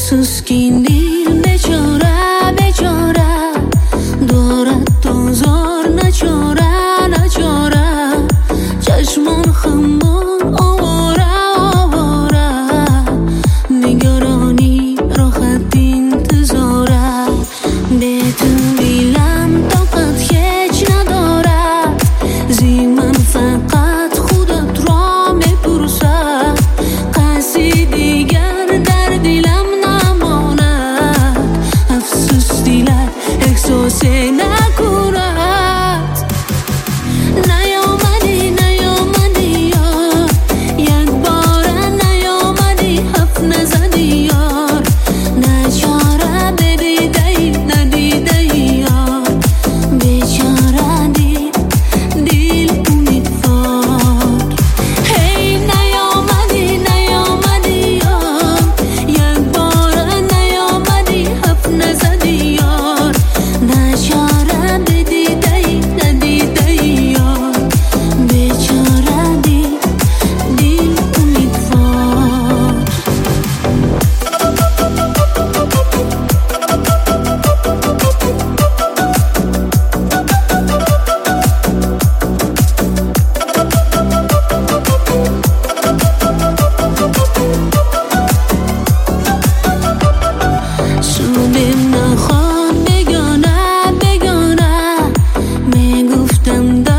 افسوس که این دل بیچاره بیچاره دارد دوزار نچاره نچاره چشمان خمون آواره آواره نگرانی راحت انتظاره به تو دیلم طاقت هیچ ندارد زی من فقط خودت را میپرسد کسی دیگر در دلم نماند افسوس دیلت احساس نکند نیامدی نیامدی یار یک باره نیامدی حرف نزدی یار نچاره بدیدی ندیدی یار بیچاره دل امیدوار هی نیامدی نیامدی یار یک باره نیامدی حرف نزدی یار نچاره بدیدی ندیدی یار بیچاره دل امیدوار سودم نخواد بگانه بگانه میگفتم